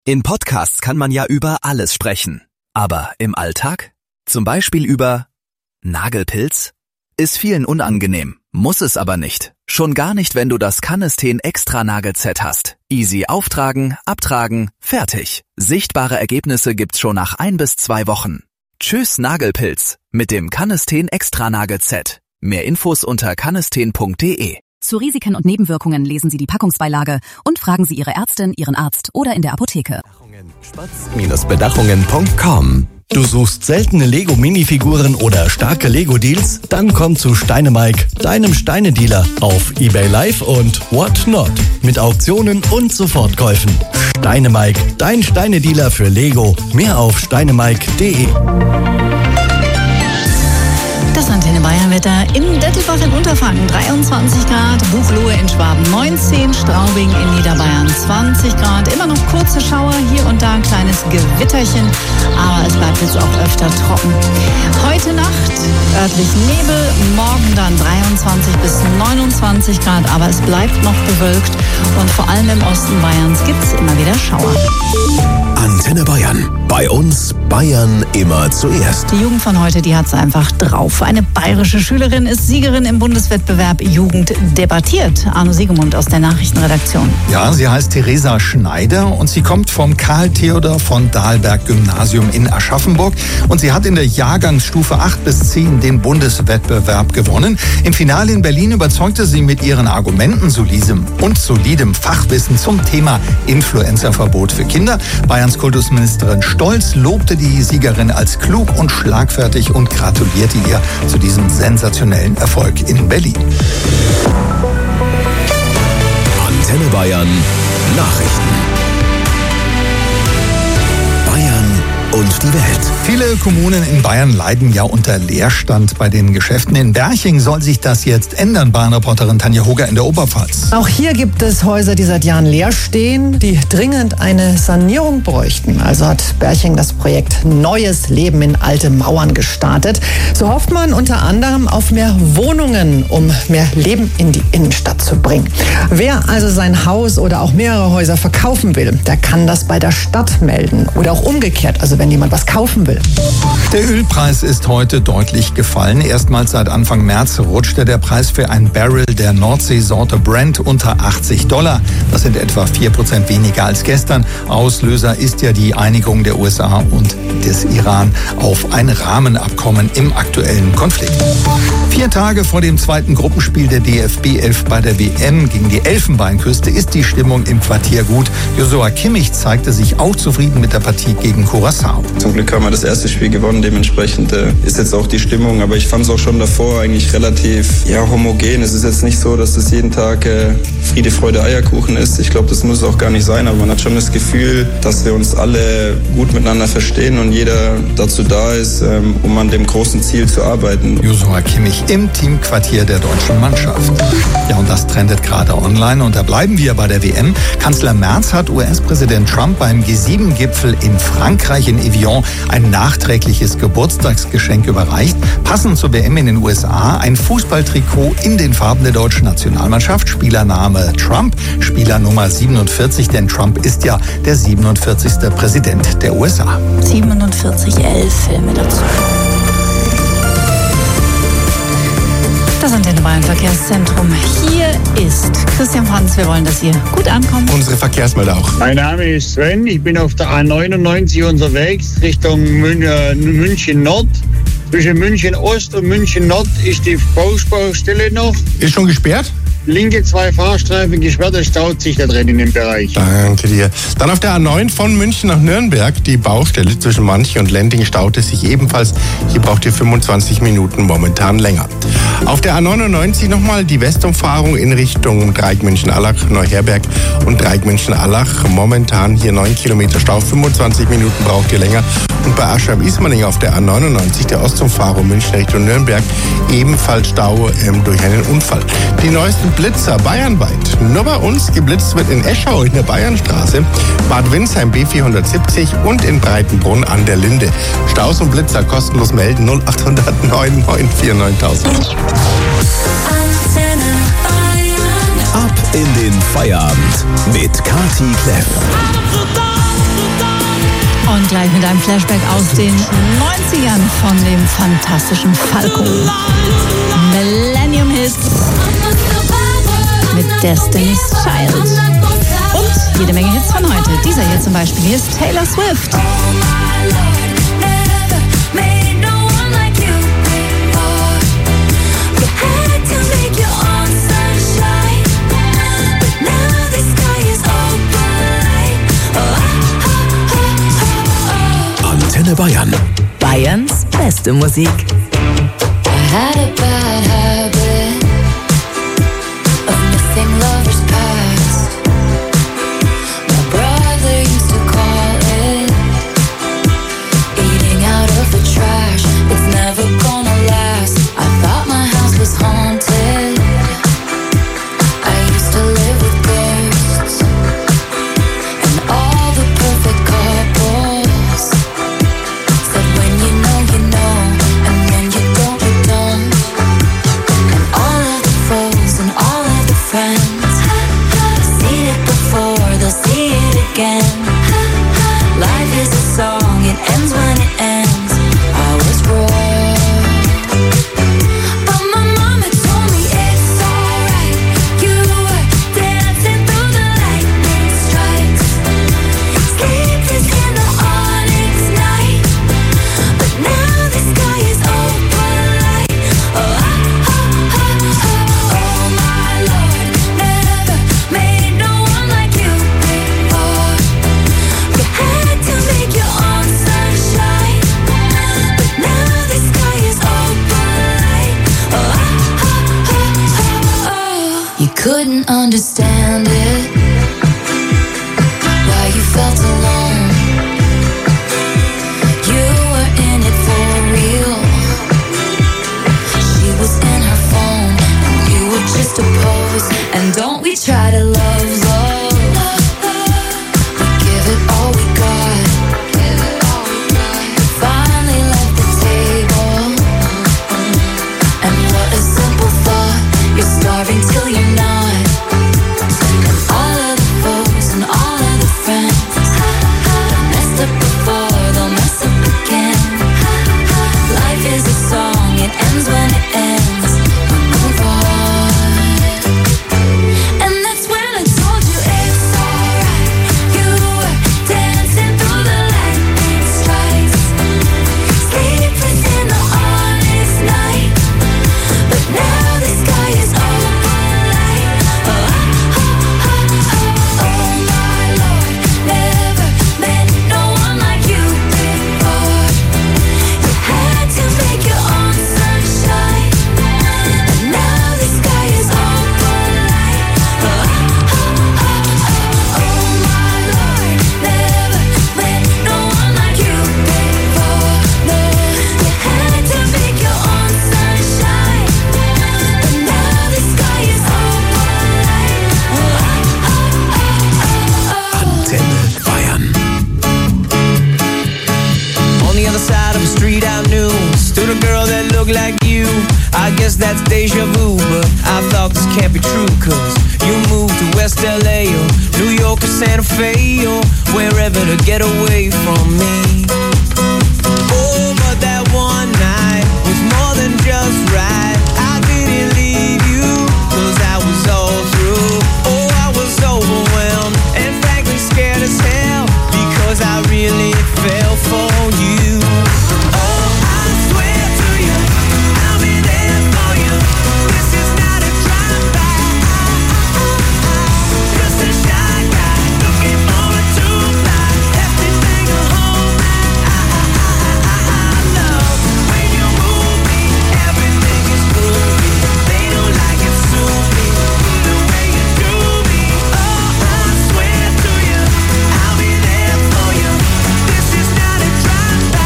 In Podcasts kann man ja über alles sprechen. Aber im Alltag? Zum Beispiel über Nagelpilz? Ist vielen unangenehm, muss es aber nicht. Schon gar nicht, wenn du das Canesten Extra Nagelset hast. Easy auftragen, abtragen, fertig. Sichtbare Ergebnisse gibt's schon nach 1 bis 2 Wochen. Tschüss Nagelpilz mit dem Canesten Extra Nagelset. Mehr Infos unter canesten.de. Zu Risiken und Nebenwirkungen lesen Sie die Packungsbeilage und fragen Sie Ihre Ärztin, Ihren Arzt oder in der Apotheke. Spatz-Bedachungen.com. Du suchst seltene Lego-Minifiguren oder starke Lego-Deals? Dann komm zu Steinemike, deinem Steinedealer auf eBay Live und Whatnot. Mit Auktionen und Sofortkäufen. Steinemike, dein Steinedealer für Lego. Mehr auf steinemike.de. Das Antenne Bayern-Wetter in Dettelbach in Unterfranken 23 Grad, Buchloe in Schwaben 19, Straubing in Niederbayern 20 Grad. Immer noch kurze Schauer, hier und da ein kleines Gewitterchen, aber es bleibt jetzt auch öfter trocken. Heute Nacht örtlich Nebel, morgen dann 23 bis 29 Grad, aber es bleibt noch bewölkt und vor allem im Osten Bayerns gibt es immer wieder Schauer. Antenne Bayern. Bei uns Bayern immer zuerst. Die Jugend von heute, die hat es einfach drauf. Eine bayerische Schülerin ist Siegerin im Bundeswettbewerb Jugend debattiert. Arno Siegemund aus der Nachrichtenredaktion. Ja, sie heißt Theresa Schneider und sie kommt vom Karl-Theodor-von-Dahlberg-Gymnasium in Aschaffenburg. Und sie hat in der Jahrgangsstufe 8 bis 10 den Bundeswettbewerb gewonnen. Im Finale in Berlin überzeugte sie mit ihren Argumenten, solidem Fachwissen zum Thema Influencerverbot für Kinder. Bayerns Kultusministerin Stolz lobte die Siegerin als klug und schlagfertig und gratulierte ihr zu diesem sensationellen Erfolg in Berlin. Antenne Bayern Nachrichten. Bayern und die Welt. Viele Kommunen in Bayern leiden ja unter Leerstand bei den Geschäften. In Berching soll sich das jetzt ändern, Bayern-Reporterin Tanja Hugger in der Oberpfalz. Auch hier gibt es Häuser, die seit Jahren leer stehen, die dringend eine Sanierung bräuchten. Also hat Berching das Projekt Neues Leben in alte Mauern gestartet. So hofft man unter anderem auf mehr Wohnungen, um mehr Leben in die Innenstadt zu bringen. Wer also sein Haus oder auch mehrere Häuser verkaufen will, der kann das bei der Stadt melden. Oder auch umgekehrt, also wenn jemand was kaufen will. Der Ölpreis ist heute deutlich gefallen. Erstmals seit Anfang März rutschte der Preis für ein Barrel der Nordseesorte Brent unter $80. Das sind etwa 4% weniger als gestern. Auslöser ist ja die Einigung der USA und des Iran auf ein Rahmenabkommen im aktuellen Konflikt. 4 Tage vor dem zweiten Gruppenspiel der DFB 11 bei der WM gegen die Elfenbeinküste ist die Stimmung im Quartier gut. Joshua Kimmich zeigte sich auch zufrieden mit der Partie gegen Curaçao. Zum Glück haben wir das erste Spiel gewonnen, dementsprechend ist jetzt auch die Stimmung, aber ich fand es auch schon davor eigentlich relativ homogen. Es ist jetzt nicht so, dass es jeden Tag Friede, Freude, Eierkuchen ist. Ich glaube, das muss auch gar nicht sein, aber man hat schon das Gefühl, dass wir uns alle gut miteinander verstehen und jeder dazu da ist, um an dem großen Ziel zu arbeiten. Joshua Kimmich im Teamquartier der deutschen Mannschaft. Ja, und das trendet gerade online und da bleiben wir bei der WM. Kanzler Merz hat US-Präsident Trump beim G7-Gipfel in Frankreich in Evian ein nachträgliches Geburtstagsgeschenk überreicht. Passend zur WM in den USA ein Fußballtrikot in den Farben der deutschen Nationalmannschaft. Spielername Trump, Spielernummer 47, denn Trump ist ja der 47. Präsident der USA. 47 Filme dazu. Das Antenne Bayern Verkehrszentrum. Hier ist Christian Franz. Wir wollen, dass ihr gut ankommt. Unsere Verkehrsmelder auch. Mein Name ist Sven. Ich bin auf der A99 unterwegs Richtung München Nord. Zwischen München Ost und München Nord ist die Baustelle noch. Ist schon gesperrt? Linke 2 Fahrstreifen gesperrt, es staut sich da drin in dem Bereich. Danke dir. Dann auf der A9 von München nach Nürnberg. Die Baustelle zwischen Manche und Lending staute sich ebenfalls. Hier braucht ihr 25 Minuten momentan länger. Auf der A99 nochmal die Westumfahrung in Richtung Dreieck München-Allach, Neuherberg und Dreieck München-Allach. Momentan hier 9 Kilometer Stau, 25 Minuten braucht ihr länger. Und bei Aschheim-Ismaning auf der A99, der Ostumfahrung München Richtung Nürnberg, ebenfalls Stau durch einen Unfall. Die neuesten Blitzer bayernweit. Nur bei uns geblitzt wird in Eschau in der Bayernstraße, Bad Windsheim B470 und in Breitenbrunn an der Linde. Staus und Blitzer kostenlos melden 0800 9949 9000. Ab in den Feierabend mit Kati Kleff. mit einem Flashback aus den 90ern von dem fantastischen Falco. Millennium Hits mit Destiny's Child. Und jede Menge Hits von heute. Dieser hier zum Beispiel, hier ist Taylor Swift. Antenne Bayern. Bayerns beste Musik. I had a bad habit of missing lovers past. My brother used to call it eating out of the trash. It's never gonna last. I thought my house was haunted. I used to live with ghosts and all the perfect couples said when you know, and when you don't, you don't. And all of the foes and all of the friends seen it before, they'll see it again. Life is a song, it ends when it ends. I was wrong, but my mama told me it's alright. You were dancing through the lightning strikes, sleepless in the onyx night. But now the sky is open light. Oh, oh my Lord, never made no one like you before. You had to make your own sunshine, but now the sky is open light. Oh, you couldn't understand it, why you felt alone. You were in it for real. She was in her phone, and you were just a pose. And don't we try to love, we give it all we got. Finally left the table, and what a simple thought. You're starving till you're not. And all of the foes and all of the friends messed up before, they'll mess up again. Life is a song, it ends when it ends. Move on. And that's when I told you it's alright. You were dancing through the lightning strikes, sleepless in the honest night. But now the sky is open light. Oh my Lord, never met no one like you before. You had to make your own sunshine, and now the sky is open light. Oh my Lord, never met no one like you before. No, you had to make your own sunshine, and now the sky is open light. Antenne Bayern. On the other side of the street I knew stood a girl that looked like you. I guess that's deja vu, but I thought this can't be true. Cause you moved to West LA or New York or Santa Fe or wherever to get away from me. Oh, but that one night was more than just right. I didn't leave you cause I was all through. Oh, I was overwhelmed and frankly scared as hell because I really fell for you. Oh, I swear to you, I'll be there for you. This is not a drive-by, just a shy guy looking for a two-fly. Everything a whole I love when you move me. Everything is groovy. They don't like it, sue me the way you do me. Oh, I swear to you, I'll be there for you. This is not a drive-by.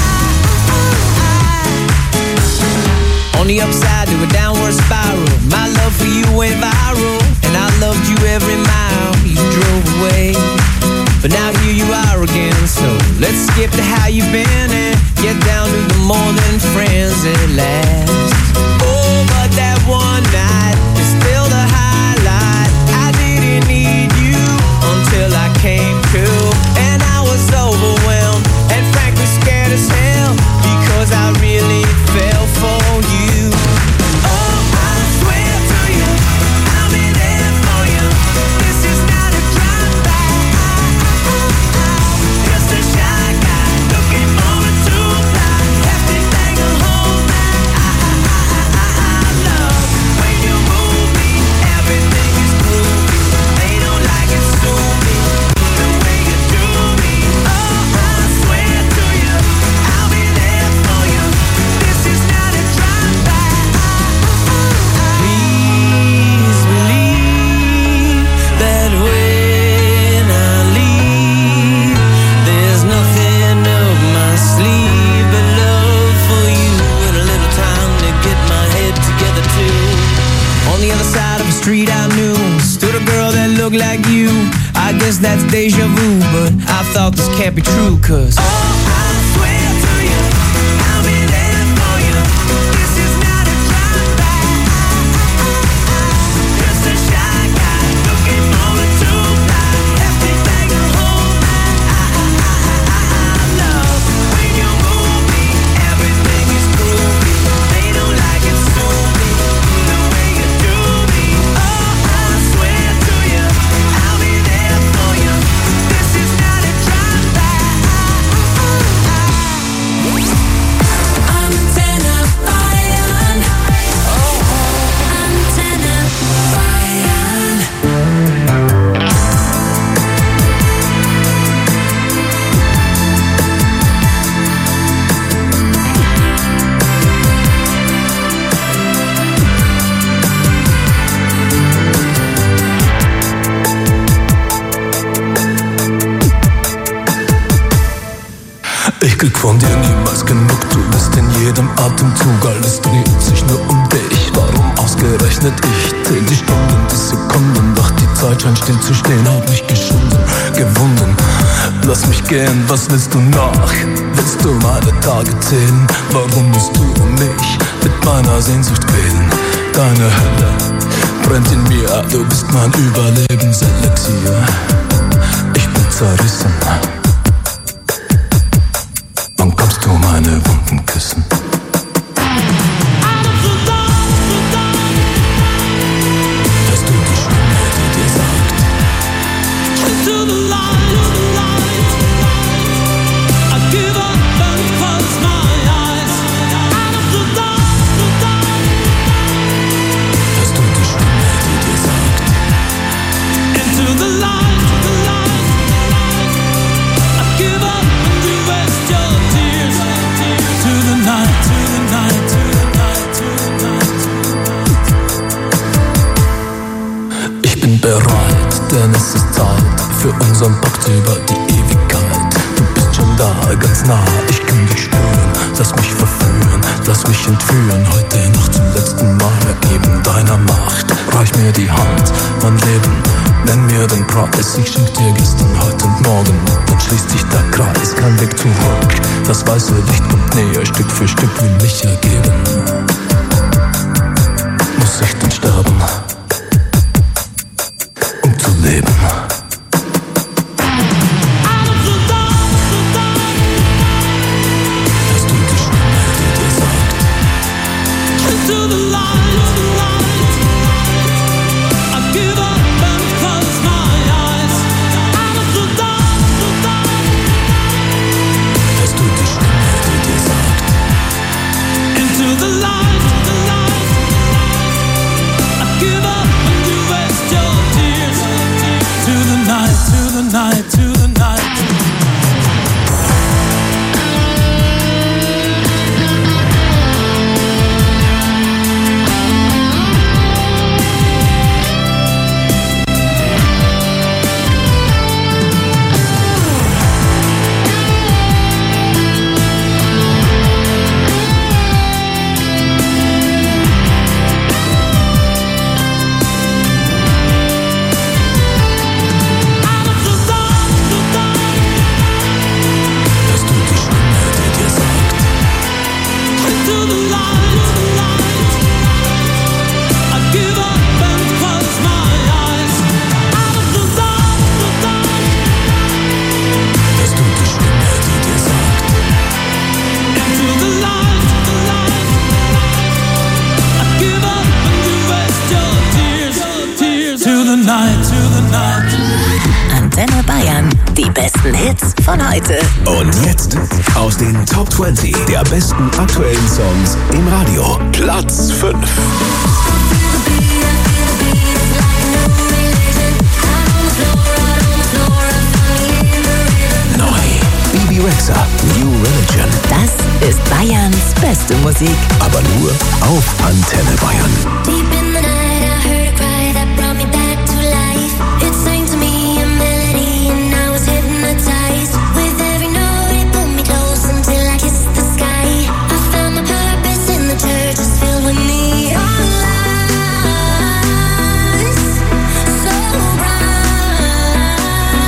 On the upside to a downward spiral, my love for you went viral, and I loved you every mile you drove away. But now here you are again, so let's skip to how you've been and get down to the more than friends at last. Oh, but that one night is still the highlight. I didn't need you until I came to, and I was overwhelmed and guess that's deja vu, but I thought this can't be true, cause Ich krieg von dir niemals genug, du bist in jedem Atemzug, alles dreht sich nur um dich. Warum ausgerechnet ich? Zähl die Stunden, die Sekunden, doch die Zeit scheint still zu stehen, hat mich geschunden, gewunden. Lass mich gehen, was willst du noch? Willst du meine Tage zählen? Warum musst du mich mit meiner Sehnsucht quälen? Deine Hölle brennt in mir, du bist mein Überlebenselixier. Ich bin zerrissen. Wann kommst du meine Wunden küssen? Hörst du die Stimme, die dir sagt: To the light, I give up and close my eyes. Out of the dark. Hörst du die Stimme, die dir sagt: Into the light, I give up and you waste your tears. To the night, to the night, to the night, to the night. Ich bin bereit, denn es ist Zeit für unseren Pakt über die Ewigkeit. Du bist schon da, ganz nah, ich kann dich spüren. Lass mich verführen, lass mich entführen. Heute noch zum letzten Mal ergeben deiner Macht. Reich mir die Hand, mein Leben, nenn mir den Preis. Ich schenk dir gestern, heute und morgen, dann schließt sich der Kreis. Kein Weg zurück, das weiße Licht kommt näher. Stück für Stück will mich ergeben. Muss ich denn sterben, um zu leben? Antenne Bayern, die besten Hits von heute. Und jetzt aus den Top 20 der besten aktuellen Songs im Radio. Platz 5. Bibi Rexha, New Religion. Das ist Bayerns beste Musik. Aber nur auf Antenne Bayern. Deep in the night I heard a cry that brought me back to life. It sang to me a melody and I was hypnotized. With every note it pulled me close until I kissed the sky. I found my purpose in the church, it's filled with neon lights. So bright.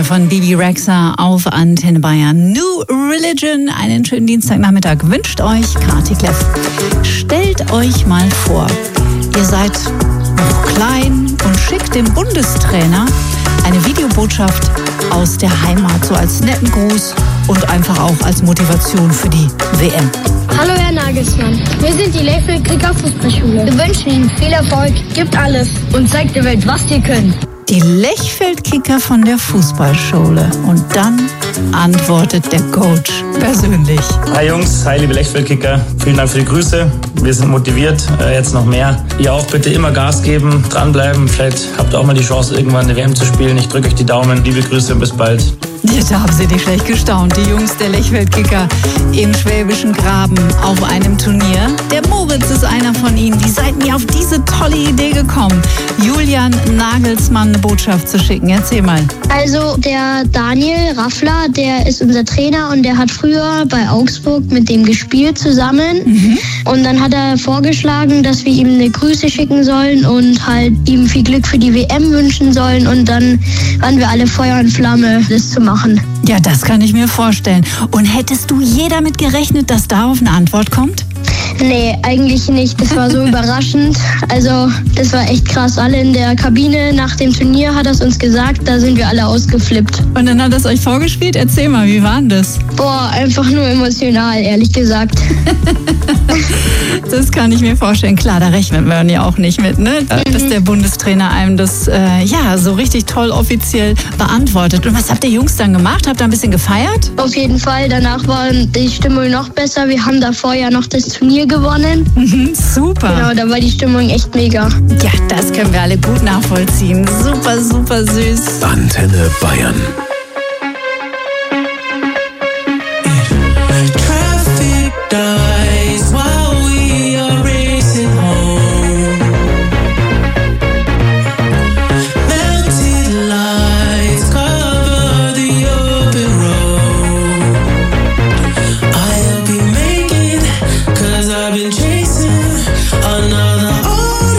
von Bebe Rexha auf Antenne Bayern. New Religion, einen schönen Dienstagnachmittag wünscht euch Kati Kleff. Stellt euch mal vor, ihr seid noch klein und schickt dem Bundestrainer eine Videobotschaft aus der Heimat, so als netten Gruß und einfach auch als Motivation für die WM. Hallo Herr Nagelsmann, wir sind die Lechfeld-Kicker Fußballschule. Wir wünschen Ihnen viel Erfolg, gebt alles und zeigt der Welt, was ihr könnt. Die Lechfeld-Kicker von der Fußballschule. Und dann antwortet der Coach persönlich. Hi Jungs, hi liebe Lechfeld-Kicker. Vielen Dank für die Grüße. Wir sind motiviert, jetzt noch mehr. Ihr auch bitte immer Gas geben, dranbleiben. Vielleicht habt ihr auch mal die Chance, irgendwann eine WM zu spielen. Ich drücke euch die Daumen. Liebe Grüße und bis bald. Ja, da haben sie nicht schlecht gestaunt. Die Jungs der Lechfeld-Kicker im Schwäbischen Graben auf einem Turnier. Der Moritz ist einer von ihnen. Wie seid ihr auf diese tolle Idee gekommen, Julian Nagelsmann eine Botschaft zu schicken? Erzähl mal. Also der Daniel Raffler, der ist unser Trainer und der hat früher bei Augsburg mit dem gespielt zusammen. Und dann hat er vorgeschlagen, dass wir ihm eine Grüße schicken sollen und halt ihm viel Glück für die WM wünschen sollen. Und dann waren wir alle Feuer und Flamme, das zu machen. Ja, das kann ich mir vorstellen. Und hättest du je damit gerechnet, dass darauf eine Antwort kommt? Nee, eigentlich nicht. Das war so überraschend. Also, das war echt krass. Alle in der Kabine nach dem Turnier hat er es uns gesagt. Da sind wir alle ausgeflippt. Und dann hat er es euch vorgespielt? Erzähl mal, wie war denn das? Boah, einfach nur emotional, ehrlich gesagt. Das kann ich mir vorstellen. Klar, da rechnet man ja auch nicht mit, ne? Dass der Bundestrainer einem das so richtig toll offiziell beantwortet. Und was habt ihr Jungs dann gemacht? Habt ihr ein bisschen gefeiert? Auf jeden Fall. Danach war die Stimmung noch besser. Wir haben davor ja noch das Turnier gewonnen. Super. Genau, da war die Stimmung echt mega. Ja, das können wir alle gut nachvollziehen. Super, super süß. Antenne Bayern.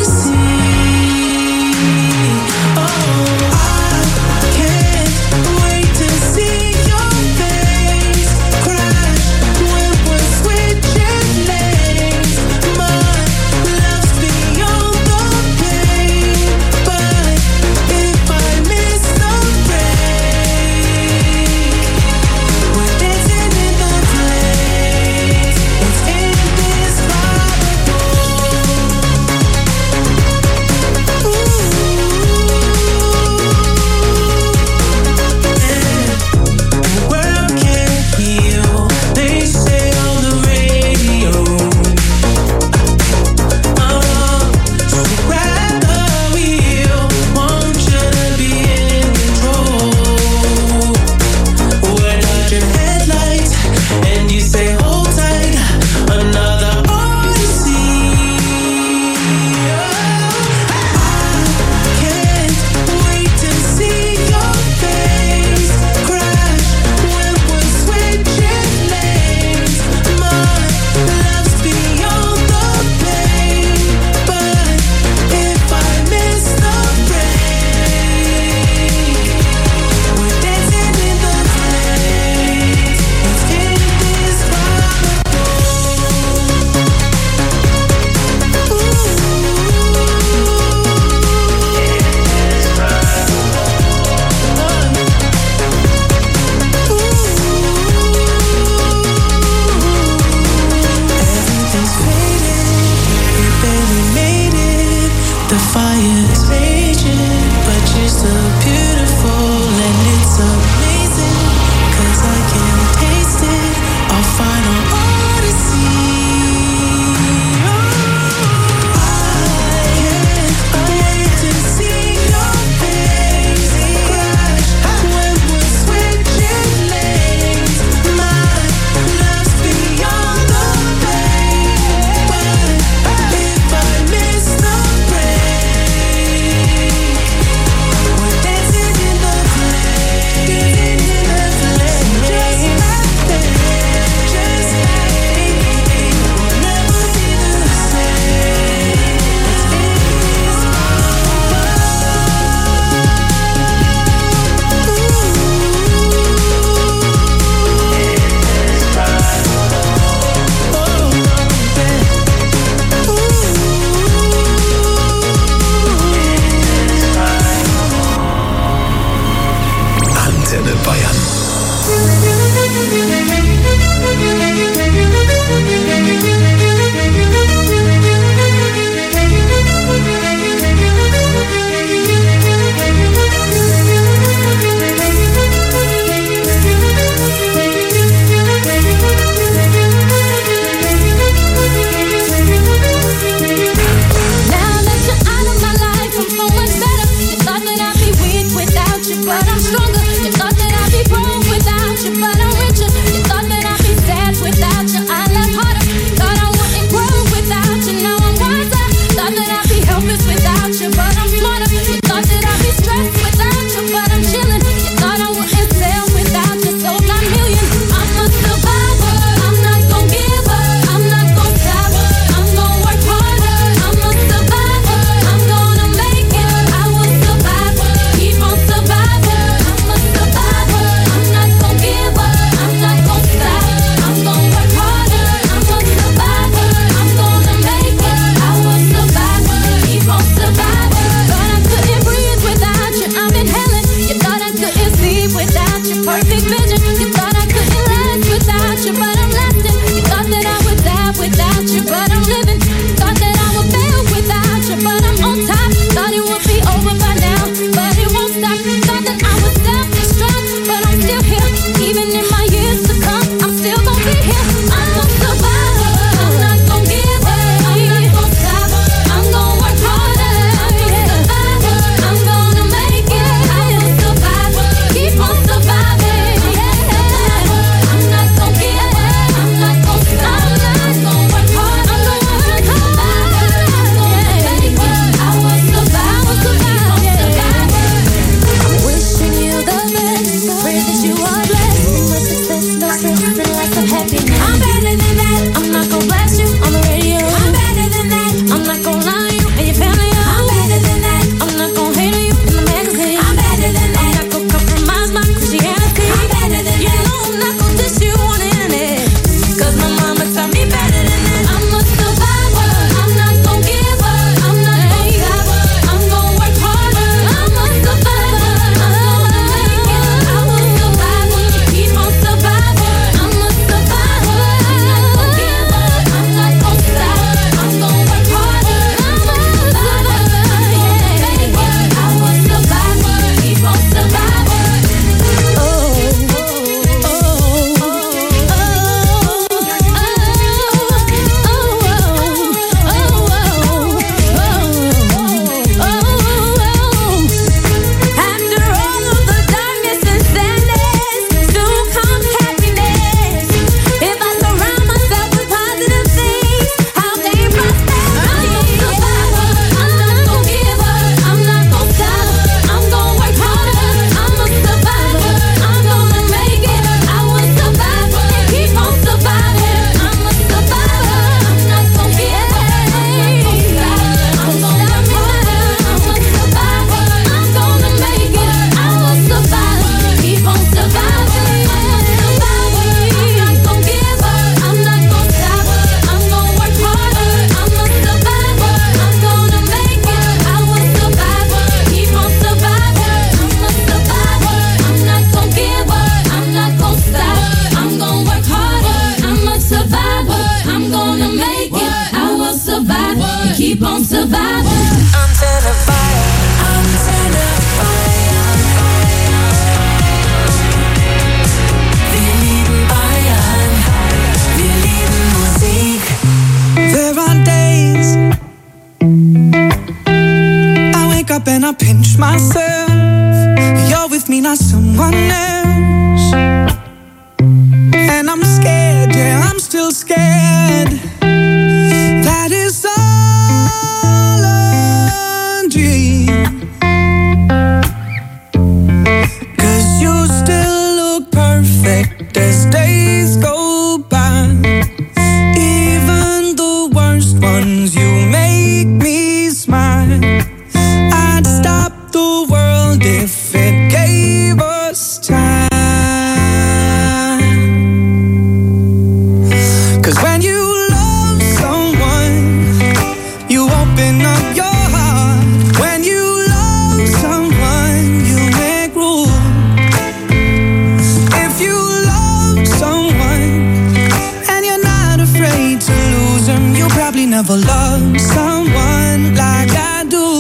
Oh, I can't wait. up and I pinch myself. You're with me, not someone else. And I'm scared, yeah, I'm still scared. That is all a dream. 'Cause you still look perfect as days go by. Even the worst ones, you make me smile. I'd stop the world if it gave us time. 'Cause when you love someone, you open up your heart. When you love someone, you make room. If you love someone and you're not afraid to lose them, you probably never loved someone like I do.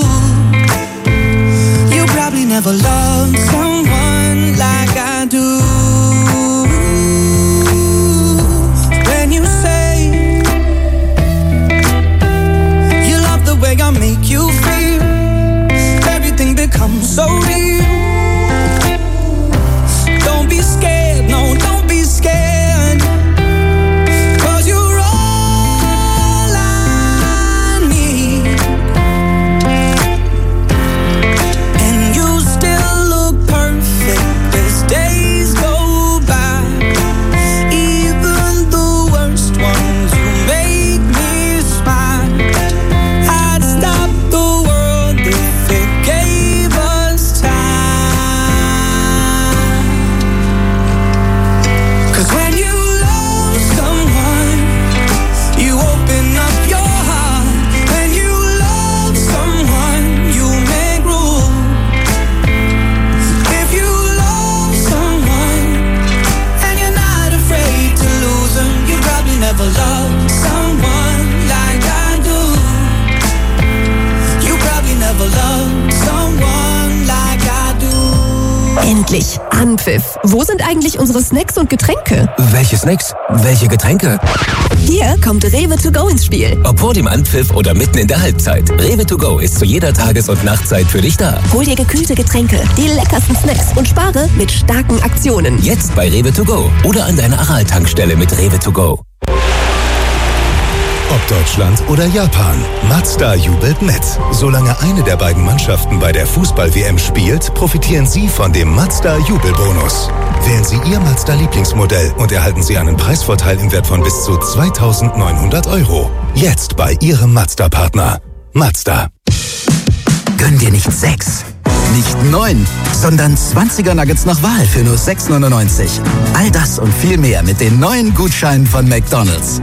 You probably never loved someone like I do. When you say you love the way I make you feel, everything becomes so real. Don't be scared, no, don't be scared. 'Cause you're all I need. And you still look perfect as days go by. Even the worst ones, you make me smile. I'd stop the world if it gave us time. 'Cause when you love someone, you open up your heart. When you love someone, you make room. If you love someone and you're not afraid to lose them, you probably never loved someone like I do. You probably never loved someone like I do. Endlich Anpfiff. Wo sind eigentlich unsere Snacks und Getränke? Welche Snacks? Welche Getränke? Hier kommt Rewe to go ins Spiel. Ob vor dem Anpfiff oder mitten in der Halbzeit. Rewe to go ist zu jeder Tages- und Nachtzeit für dich da. Hol dir gekühlte Getränke, die leckersten Snacks und spare mit starken Aktionen. Jetzt bei Rewe to go oder an deiner Aral-Tankstelle mit Rewe to go. Ob Deutschland oder Japan, Mazda jubelt mit. Solange eine der beiden Mannschaften bei der Fußball-WM spielt, profitieren Sie von dem Mazda-Jubelbonus. Wählen Sie Ihr Mazda-Lieblingsmodell und erhalten Sie einen Preisvorteil im Wert von bis zu 2.900 €. Jetzt bei Ihrem Mazda-Partner. Mazda. Gönn dir nicht 6, nicht 9, sondern 20er Nuggets nach Wahl für nur 6,99. All das und viel mehr mit den neuen Gutscheinen von McDonald's.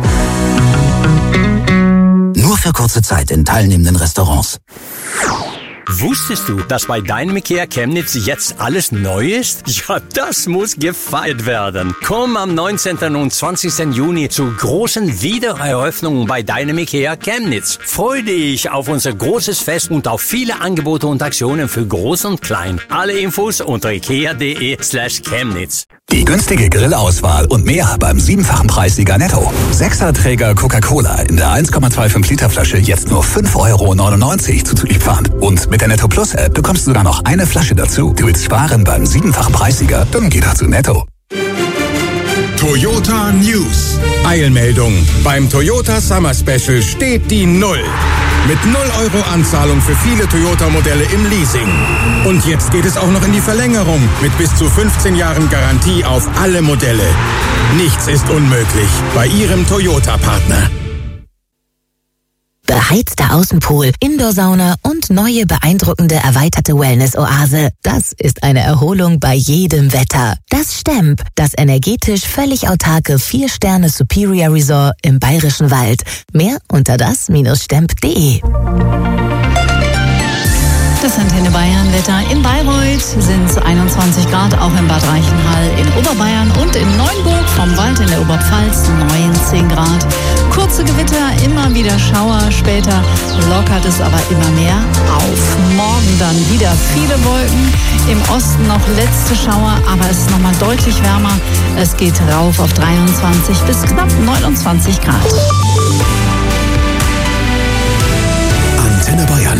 Nur für kurze Zeit in teilnehmenden Restaurants. Wusstest du, dass bei deinem IKEA Chemnitz jetzt alles neu ist? Ja, das muss gefeiert werden. Komm am 19. und 20. Juni zu großen Wiedereröffnungen bei deinem IKEA Chemnitz. Freu dich auf unser großes Fest und auf viele Angebote und Aktionen für Groß und Klein. Alle Infos unter ikea.de/Chemnitz. Die günstige Grillauswahl und mehr beim 7-fachen Preissieger Netto. 6er-Träger Coca-Cola in der 1,25 Liter Flasche jetzt nur 5,99 € zuzüglich Pfand. Und mit der Netto Plus App bekommst du sogar noch eine Flasche dazu. Du willst sparen beim 7-fachen Preissieger? Dann geh doch zu Netto. Toyota News. Eilmeldung. Beim Toyota Summer Special steht die 0. Mit 0 € Anzahlung für viele Toyota-Modelle im Leasing. Und jetzt geht es auch noch in die Verlängerung mit bis zu 15 Jahren Garantie auf alle Modelle. Nichts ist unmöglich bei Ihrem Toyota-Partner. Beheizter Außenpool, Indoor-Sauna und neue beeindruckende erweiterte Wellness-Oase. Das ist eine Erholung bei jedem Wetter. Das Stemp, das energetisch völlig autarke 4-Sterne Superior Resort im Bayerischen Wald. Mehr unter das-stemp.de. Das Antenne Bayern Wetter. In Bayreuth sind es 21 Grad, auch in Bad Reichenhall in Oberbayern und in Neuenburg vom Wald in der Oberpfalz 19 Grad. Kurze Gewitter, immer wieder Schauer, später lockert es aber immer mehr auf. Morgen dann wieder viele Wolken, im Osten noch letzte Schauer, aber es ist nochmal deutlich wärmer. Es geht rauf auf 23 bis knapp 29 Grad. Antenne Bayern. Bei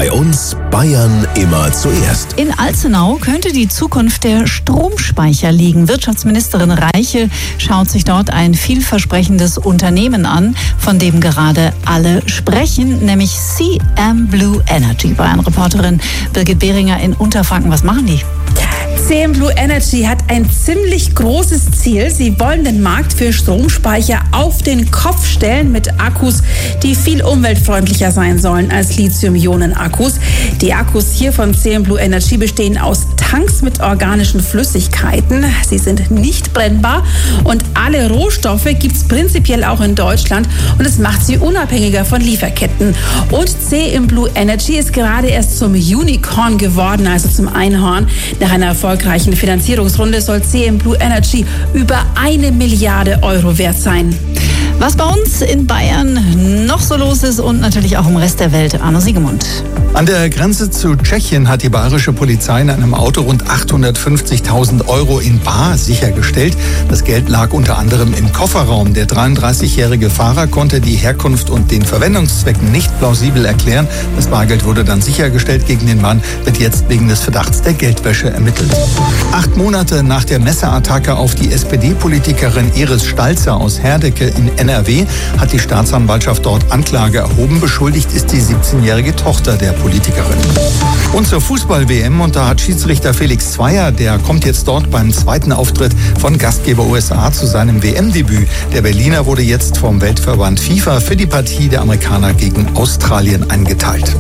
Bei uns Bayern immer zuerst. In Alzenau könnte die Zukunft der Stromspeicher liegen. Wirtschaftsministerin Reiche schaut sich dort ein vielversprechendes Unternehmen an, von dem gerade alle sprechen, nämlich CM Blue Energy. Bayern-Reporterin Birgit Behringer in Unterfranken. Was machen die? CM Blue Energy hat ein ziemlich großes Ziel. Sie wollen den Markt für Stromspeicher auf den Kopf stellen mit Akkus, die viel umweltfreundlicher sein sollen als Lithium-Ionen-Akkus. Die Akkus hier von CM Blue Energy bestehen aus Tanks mit organischen Flüssigkeiten. Sie sind nicht brennbar und alle Rohstoffe gibt es prinzipiell auch in Deutschland und es macht sie unabhängiger von Lieferketten. Und CM Blue Energy ist gerade erst zum Unicorn geworden, also zum Einhorn. Nach einer erfolgreichen Finanzierungsrunde soll CM Blue Energy über 1 Milliarde Euro wert sein. Was bei uns in Bayern noch so los ist und natürlich auch im Rest der Welt. Arno Siegemund. An der Grenze zu Tschechien hat die bayerische Polizei in einem Auto rund 850.000 Euro in bar sichergestellt. Das Geld lag unter anderem im Kofferraum. Der 33-jährige Fahrer konnte die Herkunft und den Verwendungszweck nicht plausibel erklären. Das Bargeld wurde dann sichergestellt. Gegen den Mann wird jetzt wegen des Verdachts der Geldwäsche ermittelt. 8 Monate nach der Messerattacke auf die SPD-Politikerin Iris Stalzer aus Herdecke in NRW hat die Staatsanwaltschaft dort Anklage erhoben. Beschuldigt ist die 17-jährige Tochter der Politikerin. Und zur Fußball-WM, und da hat Schiedsrichter Felix Zweier, der kommt jetzt dort beim zweiten Auftritt von Gastgeber USA zu seinem WM-Debüt. Der Berliner wurde jetzt vom Weltverband FIFA für die Partie der Amerikaner gegen Australien eingeteilt.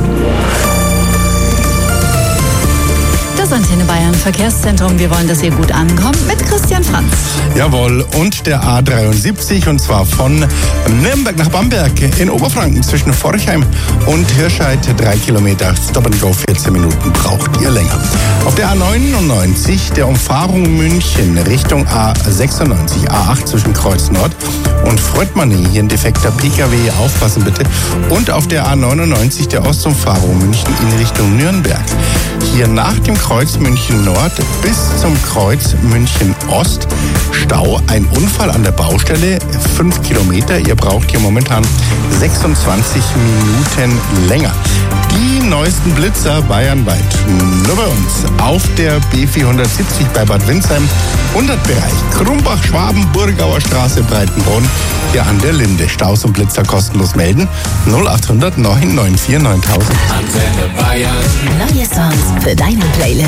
Das Antenne Bayern Verkehrszentrum. Wir wollen, dass ihr gut ankommt mit Christian Franz. Jawohl, und der A73, und zwar von Nürnberg nach Bamberg in Oberfranken zwischen Forchheim und Hirscheid 3 Kilometer. Stop and go, 14 Minuten braucht ihr länger. Auf der A99 der Umfahrung München Richtung A96, A8 zwischen Kreuz Nord und Fröttmanni, hier ein defekter PKW, aufpassen bitte. Und auf der A99 der Ostumfahrung München in Richtung Nürnberg. Hier nach dem Kreuz München Nord bis zum Kreuz München Ost Stau, ein Unfall an der Baustelle, 5 Kilometer. Ihr braucht hier momentan 26 Minuten länger. Die neuesten Blitzer bayernweit. Nur bei uns auf der B470 bei Bad Windsheim, 100-Bereich Krumbach, Schwaben, Burgauer Straße, Breitenbrunn, hier an der Linde. Staus und Blitzer kostenlos melden. 0800 994 9000. Antenne Bayern. Neue Songs für deine Playlist.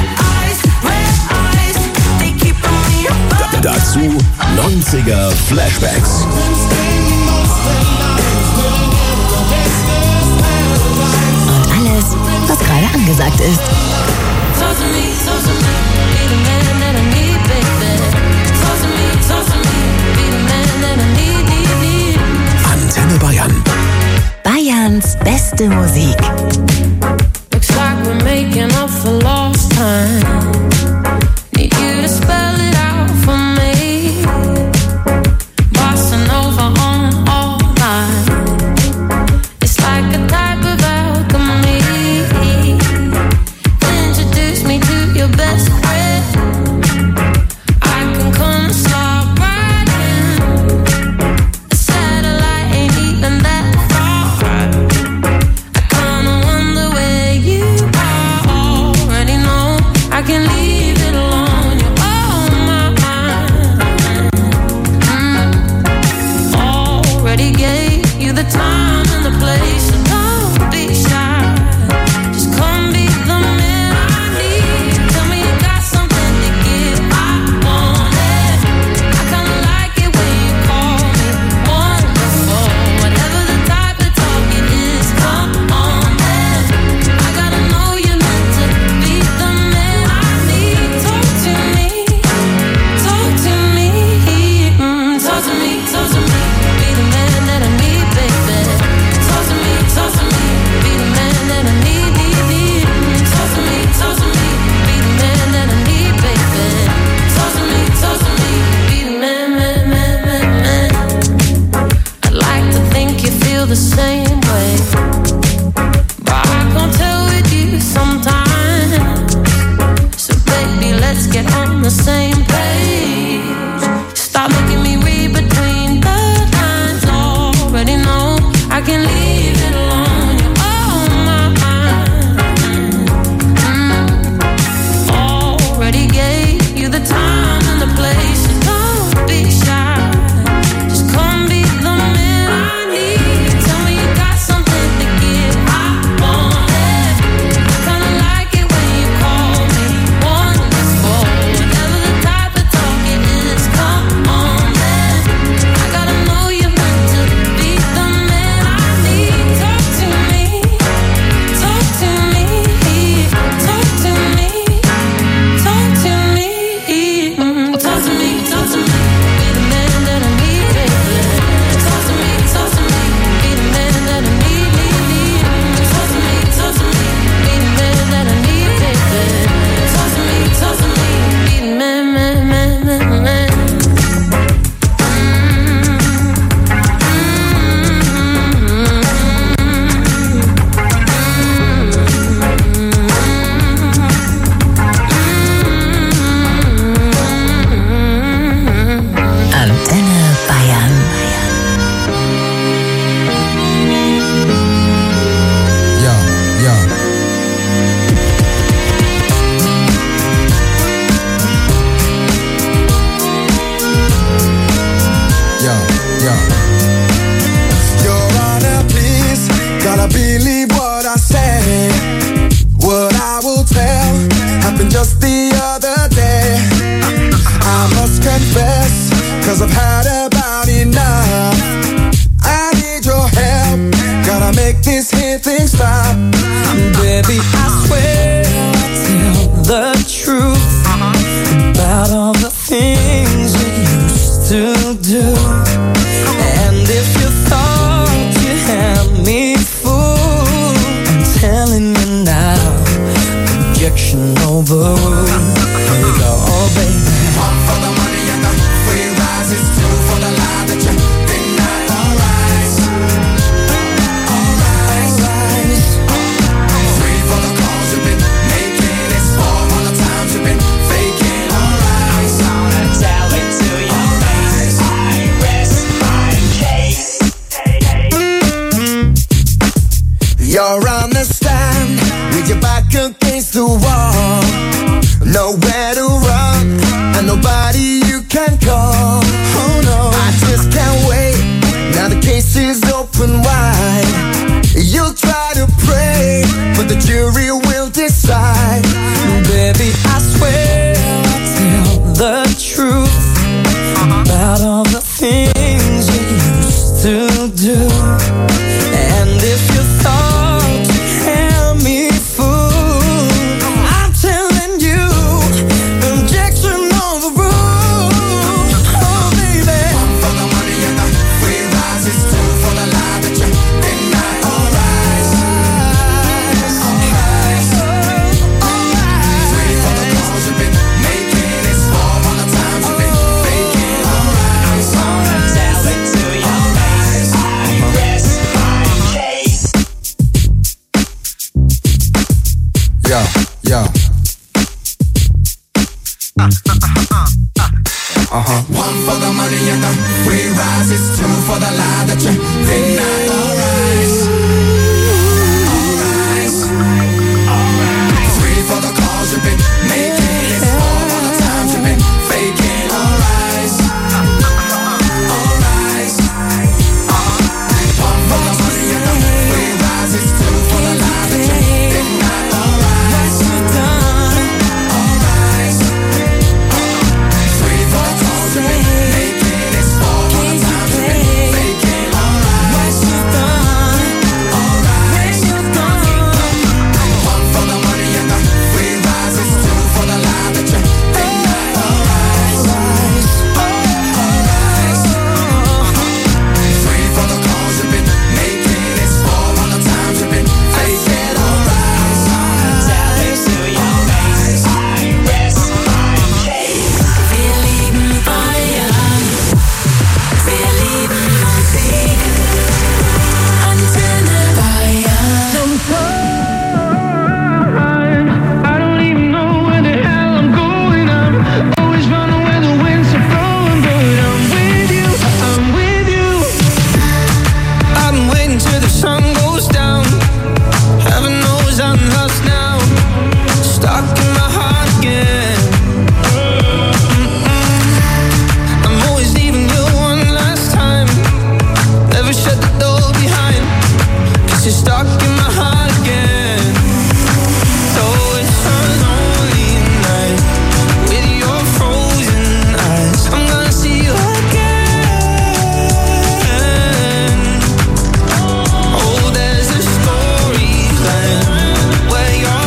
Dazu 90er Flashbacks. Und alles, was gerade angesagt ist. Antenne Bayern. Bayerns beste Musik. Looks like we're making up for lost time. Need you to spell it out for me. Bossing over on all night. It's like a type of alchemy. Introduce me to your best friend. I can come and slide right in. A satellite ain't even that far. I kinda Baby, I swear I'll tell the truth about all the things we used to do. And if you thought you had me fooled, I'm telling you now, objection overruled. Here we go, oh baby. One for the money and the free rise, it's two for the lie that you deny. All rise, all rise. Three for the calls you've been making, it's four all the times you've been faking. All rise, I'm gonna tell it to your face. I rest my case. You're on the stand with your back against the wall, nowhere to run and nobody you can call. Oh no, I just can't wait. Now the case is open wide. You'll try to pray, but the jury will decide. Baby, I swear I'll tell the truth about all the things you used to do. And if you thought you had me fooled, I'm telling you, objection overruled. Oh baby, one for the money and the free rise, it's two for the lie that you deny. All rise, all rise, all rise. Three for the calls you've been making, it's four all the times you've been faking. All rise, I'm gonna tell it to your face. I rest my case. Yeah, yeah. One for the money and the free rise, it's two for the lie that you deny. All rise, all rise, all rise. Three for the calls you've been making, it's four all the times you've been faking. All rise, all rise. One for the money and the free rise, it's two for the lie that you deny. All rise, all rise. Three for the calls you've been making, it's four all the times you've been faking. All rise, all rise. One for the money and the free rise, it's two for the lie that you deny. All rise, all rise. Three for the calls you've been making, it's four all the times you've been faking. All rise, tell it to your face. I rest my case. Wir lieben Bayern, wir lieben Musik. Antenne Bayern. I don't even know where the hell I'm going. I'm always running where the winds are blowing, but I'm with you, I'm with you. I've been waiting till the sun goes down. Heaven knows I'm lost now. Stuck in my heart again. I'm always leaving you one last time. Never shut the door behind, 'cause you're stuck in my heart again. So it's a lonely night with your frozen eyes. I'm gonna see you again. Oh, there's a storyline where you're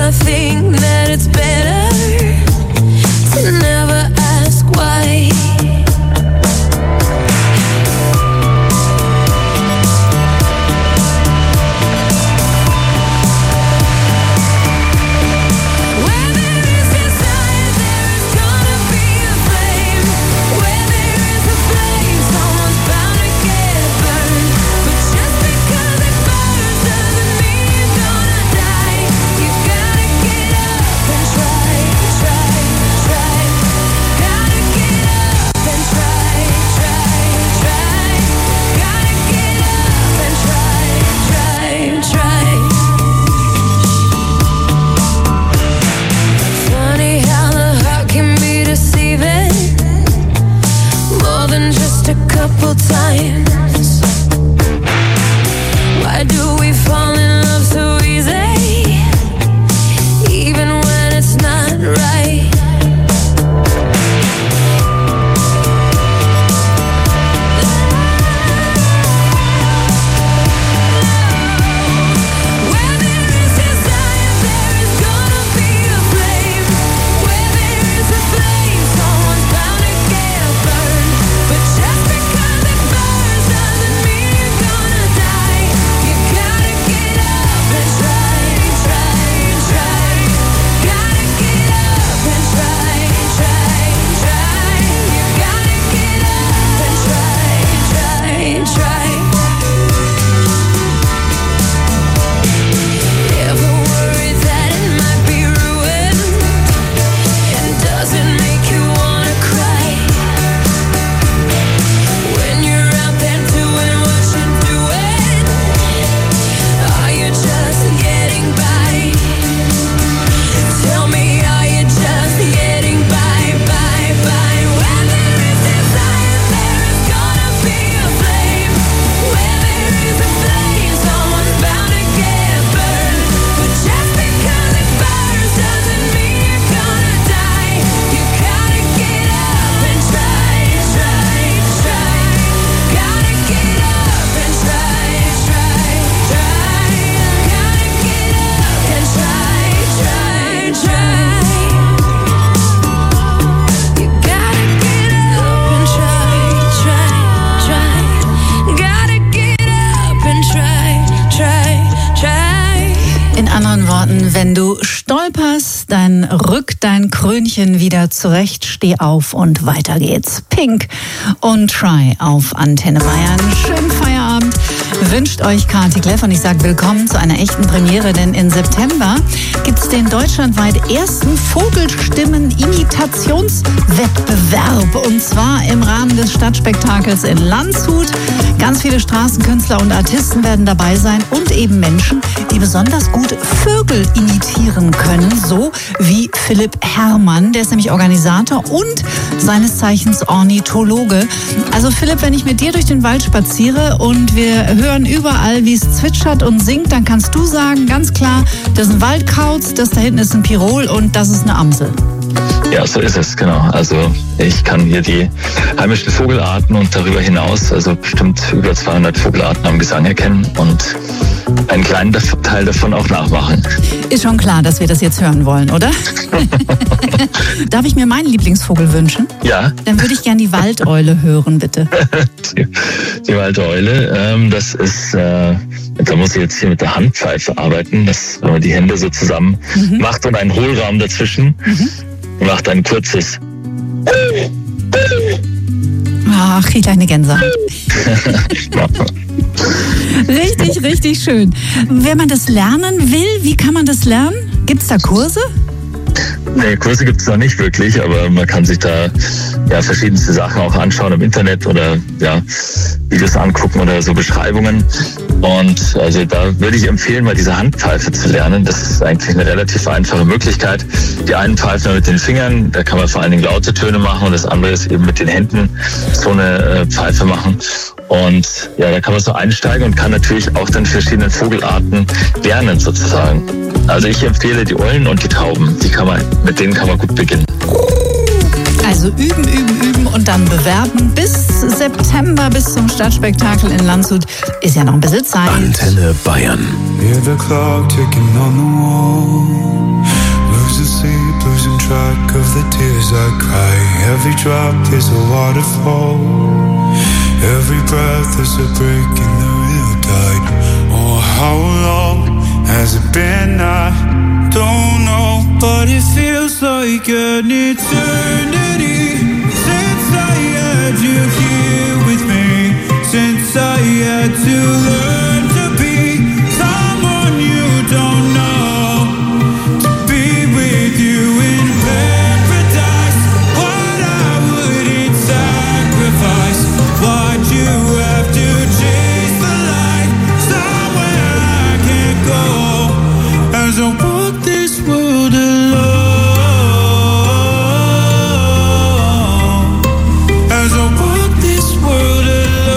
I think that it's better to never ask why. Times. Why do we fall in love so easy, even when it's not right? Where there is desire, there is gonna be a flame. Where there is a flame, someone's bound to get burned. But just because it burns doesn't mean you're gonna die. You gotta get up and try, try, try. Gotta get up and try, try, try. You gotta get up and try, try, try. Ever worried that it might be ruined? And does it make you wanna cry? When you're out there doing what you're doing, are you just getting by? Tell me, are you just getting by, by, by? Where there is desire, there is gonna be a flame. Where there is a flame, someone's bound to get burned. But just because it burns doesn't mean you're gonna die. You gotta get up and try, try, try. Gotta get up and try, try, try. Gotta get up and try, try, try. You gotta get up and try, try, try. Gotta get up and try, try, try. In anderen Worten, wenn du stolperst, dann rück dein Krönchen wieder zurecht, steh auf und weiter geht's. Pink und Try auf Antenne Bayern. Schönen Feierabend wünscht euch Kati Kleff und ich sage willkommen zu einer echten Premiere, denn im September gibt's den deutschlandweit ersten Vogelstimmen-Imitationswettbewerb und zwar im Rahmen des Stadtspektakels in Landshut. Ganz viele Straßenkünstler und Artisten werden dabei sein und eben Menschen, die besonders gut Vögel imitieren können, so wie Philipp Herrmann, der ist nämlich Organisator und seines Zeichens Ornithologe. Also Philipp, wenn ich mit dir durch den Wald spaziere und wir hören überall, wie es zwitschert und singt, dann kannst du sagen, ganz klar, das ist ein Waldkauz, das da hinten ist ein Pirol und das ist eine Amsel. Ja, so ist es, genau. Also ich kann hier die heimischen Vogelarten und darüber hinaus, also bestimmt über 200 Vogelarten am Gesang erkennen und einen kleinen Teil davon auch nachmachen. Ist schon klar, dass wir das jetzt hören wollen, oder? Darf ich mir meinen Lieblingsvogel wünschen? Ja. Dann würde ich gerne die Waldeule hören, bitte. Die Waldeule, das ist, da muss ich jetzt hier mit der Handpfeife arbeiten, wenn man die Hände so zusammen macht und einen Hohlraum dazwischen. Macht ein kurzes. Ach, die kleine Gänse. Richtig, richtig schön. Wenn man das lernen will, wie kann man das lernen? Gibt es da Kurse? Nee, Kurse gibt es noch nicht wirklich, aber man kann sich da ja verschiedenste Sachen auch anschauen im Internet oder ja Videos angucken oder so Beschreibungen. Und also da würde ich empfehlen, mal diese Handpfeife zu lernen. Das ist eigentlich eine relativ einfache Möglichkeit. Die einen pfeifen mit den Fingern, da kann man vor allen Dingen laute Töne machen und das andere ist eben mit den Händen so eine Pfeife machen. Und ja, da kann man so einsteigen und kann natürlich auch dann verschiedene Vogelarten lernen sozusagen. Also ich empfehle die Eulen und die Tauben. Mit denen kann man gut beginnen. Also üben und dann bewerben. Bis September, bis zum Stadtspektakel in Landshut ist ja noch ein bisschen Zeit. Antenne Bayern. Hear the clock ticking on the wall. Losing sleep, losing track of the tears I cry. Every drop is a waterfall. Every breath is a break in the real tide. Oh, how long has it been? I don't know, but it feels like an eternity since I had you here with me. Since I had to learn to be someone you don't know, to be with you in paradise. What I wouldn't sacrifice. Why'd you have to chase the light somewhere I can't go? As I walk this world alone, as I walk this world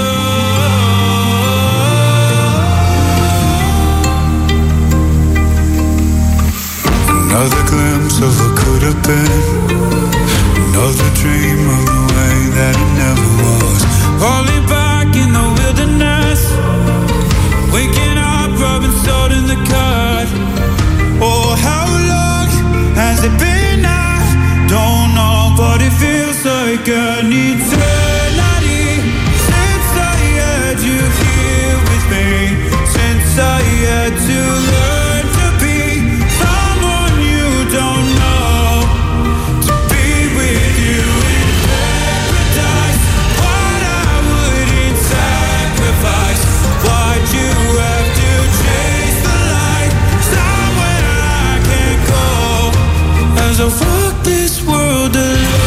alone. Another glimpse of what could have been. Another dream of the way that it never was. Falling back in the wilderness, waking up, rubbing salt in the cut. Oh, how long has it been? I don't know, but it feels like an eternity since I had you here with me. Since I had to learn to be someone you don't know, to be with you in paradise. What I wouldn't sacrifice. Why'd you have to chase the light somewhere I can't go? As I walk this world alone,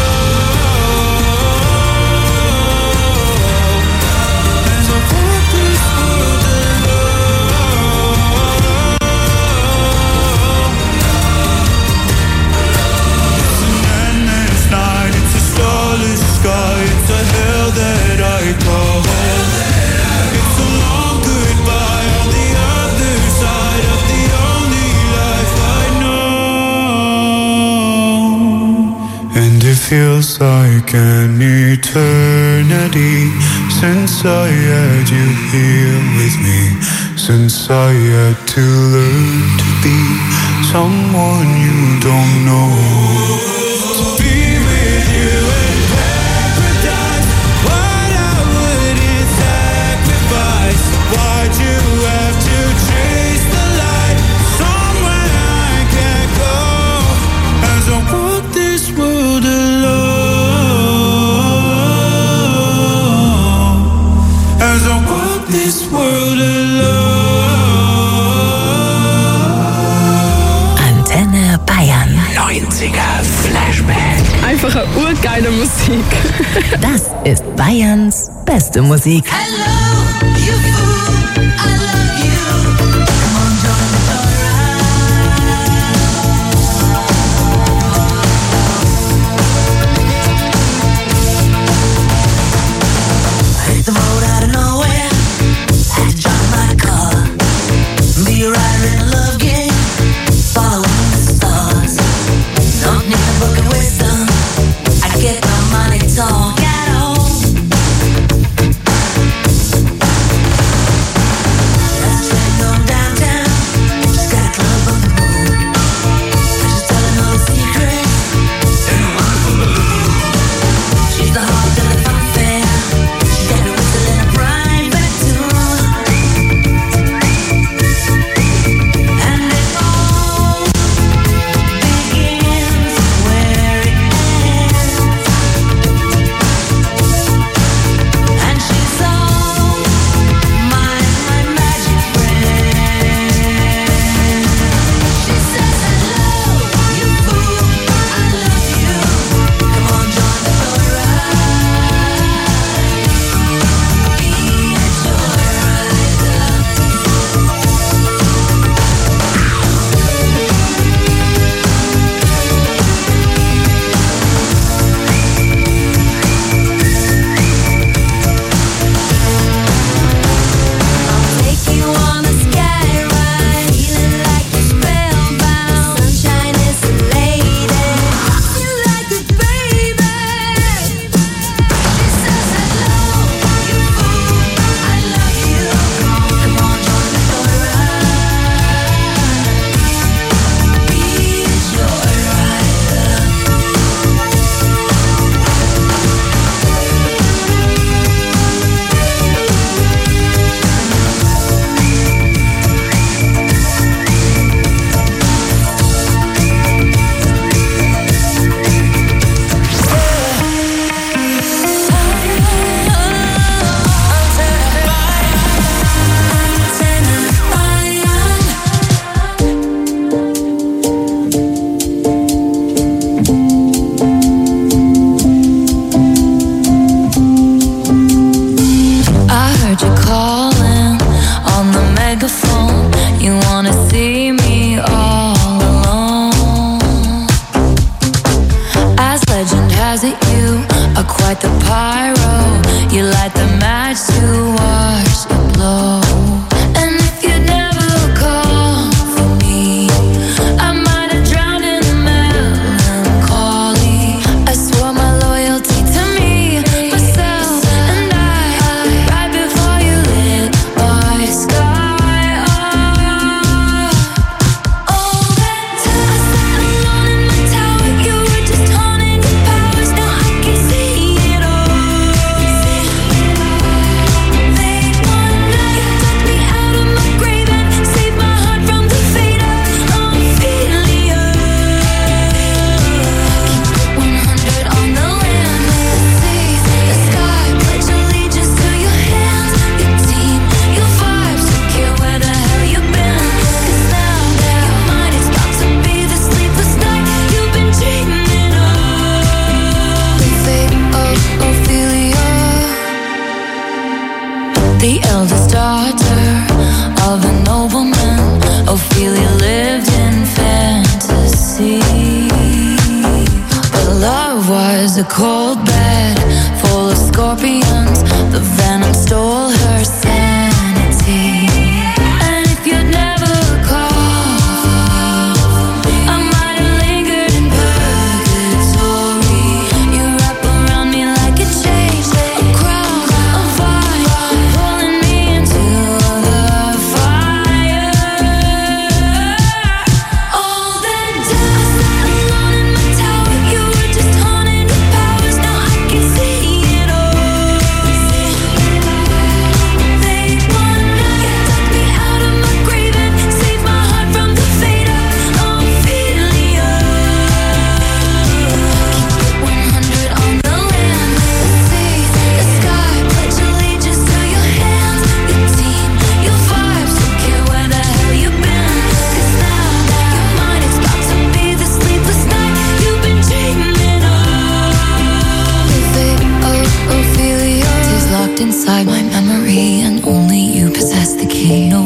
as I walk this world alone. It's an endless night, it's a starless sky, it's a hell that I call home. It's a long goodbye on the other side of the only life I know. And it feels like an eternity since I had you here with me. Since I had to learn to be someone you don't know. To be with you in paradise. What I wouldn't sacrifice. Why'd you have to chase the light somewhere I can't go? As I walk this world alone, as I walk this world alone. Antenne Bayern. 90er Flashback. Einfache urgeile Musik. Das ist Bayerns beste Musik. Hit the road out of nowhere. Had to drive my car. Be a rider in a love game. Following the stars. Don't need a book of wisdom. I get my money talk at home. a cold bed full of scorpions. The venom stole her sanity. And if you'd never called, I might have lingered in purgatory. You wrap around me like a chain, a crown, a fire, pulling me into the fire. All that dust, alone in my tower. You were just haunted with powers. Now I can see it all. They wanna get me out of my grave and save my heart from the fate of Ophelia. Keep it 100 on the land, the sea, the sky. Pledge allegiance to your hands, your team, your vibes. Don't care where the hell you've been. 'Cause now your mind is about to be the sleepless night you've been dreaming of. The fate of Ophelia is locked inside my memory, and only you possess the key. No